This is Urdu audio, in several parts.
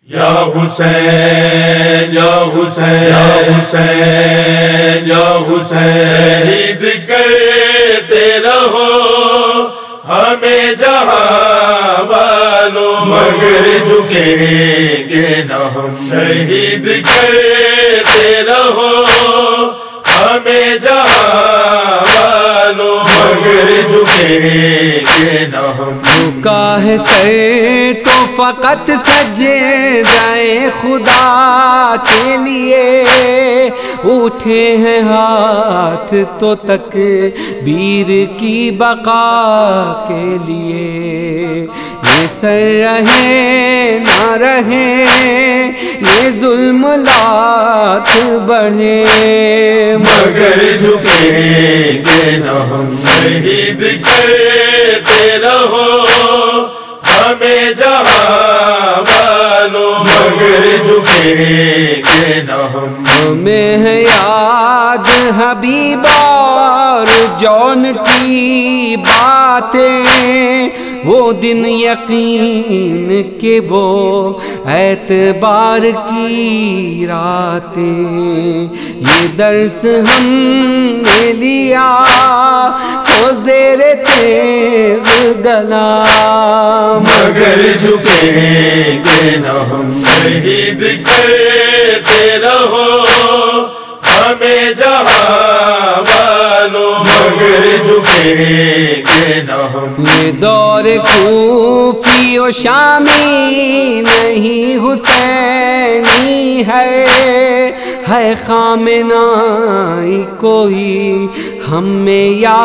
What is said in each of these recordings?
یا حسین یا حسین یا حسین یا حسین، شہید کرتے رہو ہمیں جہاں والوں، مگر جھکیں گے نہ ہم، شہید کرتے رہو ہمیں جہاں والوں، مگر جھکیں گے نہ ہم۔ جھکا ہے سر تو فقط سجدہ خدا کے لیے، اٹھے ہیں ہاتھ تو تکبیر کی بقا کے لیے، یہ سر رہے نہ رہے یہ ظلم لات بڑھے، مگر جھکیں گے نہ ہم، شہید کرتے رہو ہمیں جہاں والوں، مگر جھکیں گے نہ ہم۔ ہمیں ہے یاد حبیب اور جون کی باتیں، وہ دن یقین کہ وہ اعتبار کی راتیں، یہ درس ہم نے لیا تو زیر تیغ گلا، مگر جھکیں گے نہ ہم، شہید کرتے رہو ہمیں جہاں والوں، مگر جھکیں گے نہ ہم۔ یہ دور کوفی و شامی نہیں حسینی ہے خامنائی کوئی ہم میں یا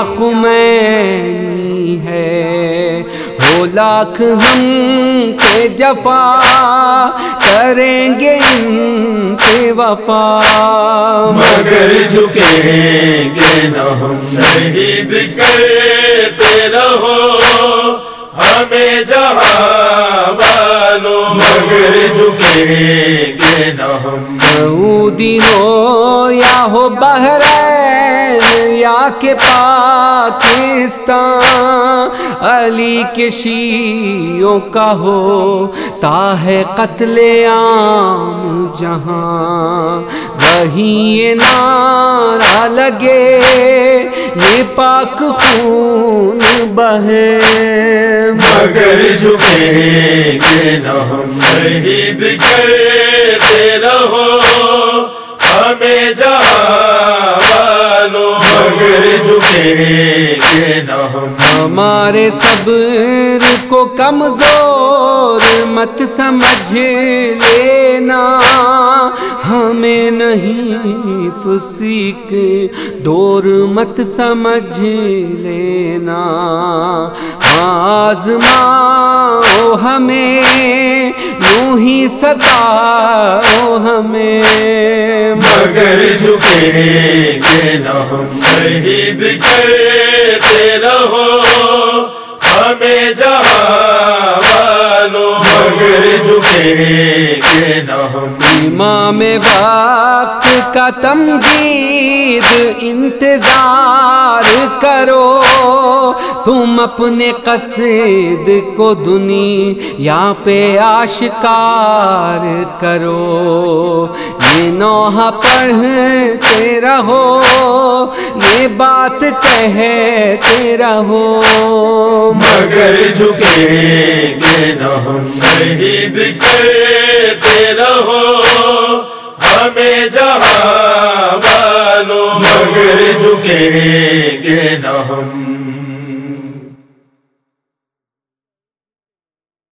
خمینی ہے، ہو لاکھ ہم کے جفا کریں گے ان کے وفا، مگر جھکیں گے نہ ہم، شہید کرتے رہو ہمیں جہاں والوں، مگر جھکیں گے نہ ہم۔ سعودی ہو یا ہو بحرین یا کہ پاکستان، علی کے شیعوں کا ہو تاہ قتل عام جہاں، وہیں یہ نعرہ لگے یہ پاک خون بہے، مگر جھکیں گے نہ ہم، شہید کرتے رہو ہمیں جہاں والوں، مگر جھکیں گے نہ ہم۔ ہمارے صبر کو کمزور مت سمجھ لینا، ہمیں نہیں فسیق دور مت سمجھ لینا، آزماؤ ہمیں یوں ہی ستاؤ ہمیں، مگر جھکیں گے نہ ہم، شہید کرتے رہو ہمیں جہاں والوں، مگر جھکیں گے نہ ہم۔ امام وقت کا تمجید انتظار کرو، تم اپنے قصد کو دنیا پہ آشکار کرو، یہ نوحہ پڑھتے رہو یہ بات کہتے رہو، مگر جھکیں گے نہ ہم، شہید کرتے رہو ہمیں